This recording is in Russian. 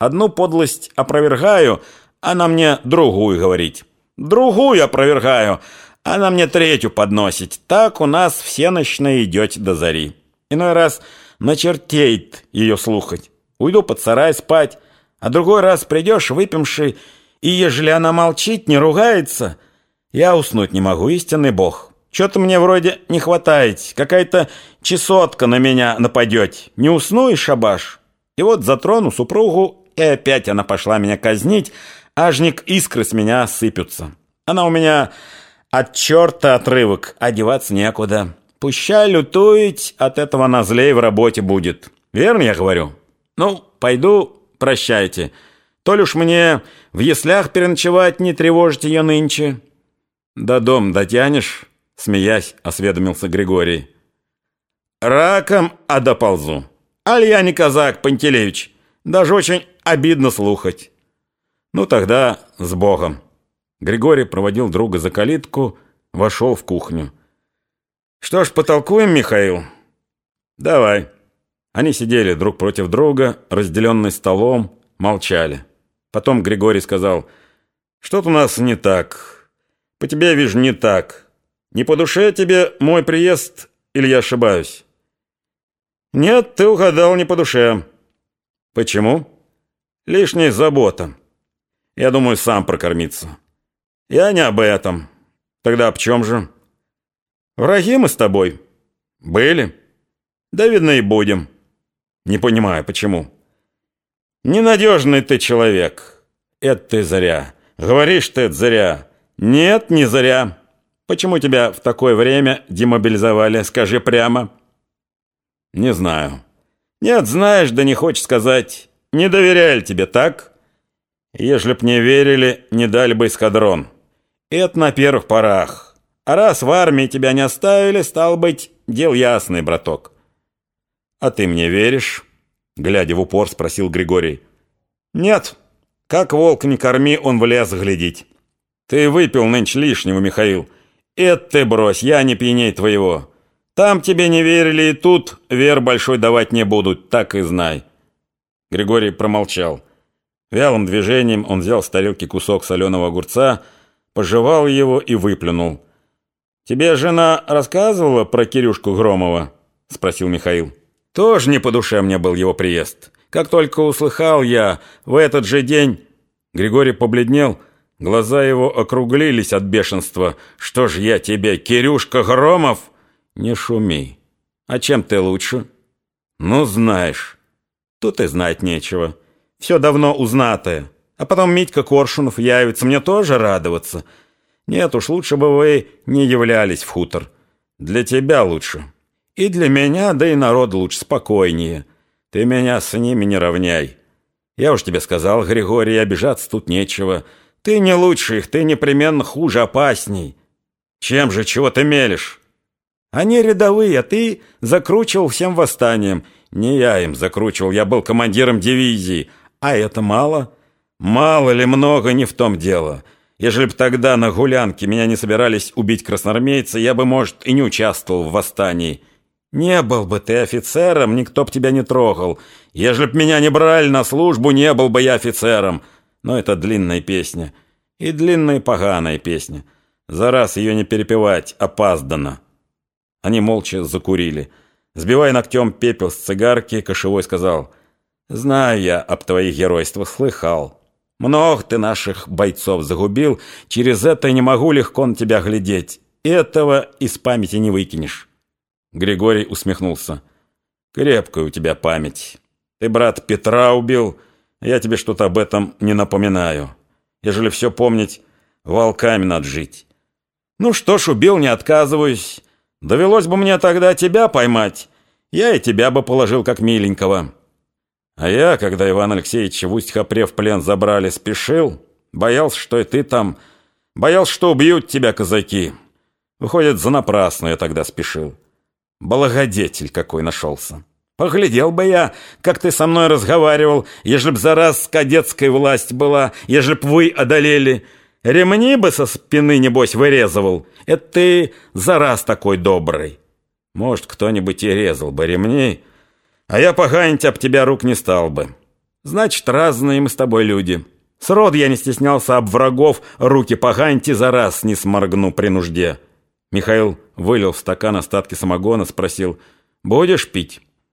Одну подлость опровергаю, она мне другую говорит. Другую опровергаю, она мне третью подносит. Так у нас всенощно идет до зари. Иной раз начертеет ее слухать. Уйду под сарай спать, а другой раз придешь выпивший, и ежели она молчит, не ругается, я уснуть не могу, истинный Бог. Что-то мне вроде не хватает, какая-то чесотка на меня нападет. Не усну и шабаш. И вот затрону супругу, и опять она пошла меня казнить, ажник искры с меня сыпются. Она у меня от черта отрывок, одеваться некуда. Пущай лютует, от этого она злей в работе будет. Верно я говорю? Ну, пойду, прощайте. То ли уж мне в яслях переночевать, не тревожить ее нынче. До дом дотянешь? Смеясь, осведомился Григорий. Раком, а доползу. Аль я не казак, Пантелеич. Даже очень обидно слухать. Ну тогда с Богом. Григорий проводил друга за калитку, вошел в кухню. Что ж, потолкуем, Михаил? Давай. Они сидели друг против друга, разделенные столом, молчали. Потом Григорий сказал: что-то у нас не так. По тебе, я вижу, не так. Не по душе тебе мой приезд, или я ошибаюсь? Нет, ты угадал, не по душе. Почему? Лишняя забота. Я думаю, сам прокормиться. Я не об этом. Тогда об чем же? Враги мы с тобой. Были? Да, видно, и будем. Не понимаю, почему. Ненадежный ты человек. Это ты зря. Говоришь ты это зря. Нет, не зря. Почему тебя в такое время демобилизовали, скажи прямо? Не знаю. Нет, знаешь, да не хочешь сказать. Не доверяли тебе, так? Ежели б не верили, не дали бы эскадрон. Это на первых порах. А раз в армии тебя не оставили, стал быть, дел ясный, браток. А ты мне веришь? Глядя в упор, спросил Григорий. Нет, как волк не корми, он в лес глядеть. Ты выпил нынче лишнего, Михаил. Это ты брось, я не пьяней твоего. Там тебе не верили, и тут вер большой давать не будут, так и знай. Григорий промолчал. Вялым движением он взял с тарелки кусок соленого огурца, пожевал его и выплюнул. «Тебе жена рассказывала про Кирюшку Громова?» — спросил Михаил. «Тоже не по душе мне был его приезд. Как только услыхал я в этот же день...» Григорий побледнел, глаза его округлились от бешенства. «Что ж я тебе, Кирюшка Громов?» «Не шуми. А чем ты лучше?» «Ну, знаешь. Тут и знать нечего. Все давно узнатое. А потом Митька Коршунов явится, мне тоже радоваться. Нет уж, лучше бы вы не являлись в хутор. Для тебя лучше. И для меня, да и народу лучше, спокойнее. Ты меня с ними не равняй. Я уж тебе сказал, Григорий, обижаться тут нечего. Ты не лучше их, ты непременно хуже, опасней. Чем же, чего ты мелешь? Они рядовые, а ты закручивал всем восстанием. Не я им закручивал, я был командиром дивизии. А это мало? Мало ли много, не в том дело. Ежели бы тогда на гулянке меня не собирались убить красноармейцы, я бы, может, и не участвовал в восстании. Не был бы ты офицером, никто б тебя не трогал. Ежели б меня не брали на службу, не был бы я офицером. Но это длинная песня. И длинная поганая песня. За раз ее не перепевать, опаздано. Они молча закурили. Сбивая ногтем пепел с цигарки, Кошевой сказал: «Знаю я об твоих геройствах, слыхал. Много ты наших бойцов загубил, через это не могу легко на тебя глядеть. Этого из памяти не выкинешь». Григорий усмехнулся. «Крепкая у тебя память. Ты брата Петра убил, я тебе что-то об этом не напоминаю. Ежели все помнить, волками надо жить. Ну что ж, убил, не отказываюсь. Довелось бы мне тогда тебя поймать, я и тебя бы положил как миленького. А я, когда Иван Алексеевич в Усть-Хапре в плен забрали, спешил, боялся, что и ты там, боялся, что убьют тебя казаки. Выходит, занапрасно я тогда спешил. Благодетель какой нашелся. Поглядел бы я, как ты со мной разговаривал, ежели б за раз кадетская власть была, ежели б вы одолели. Ремни бы со спины, небось, вырезывал. Это ты за раз такой добрый. Может, кто-нибудь и резал бы ремни, а я поганить об тебя рук не стал бы. Значит, разные мы с тобой люди. Сроду я не стеснялся об врагов руки поганьте за раз не сморгну при нужде». Михаил вылил в стакан остатки самогона, спросил: «Будешь пить?»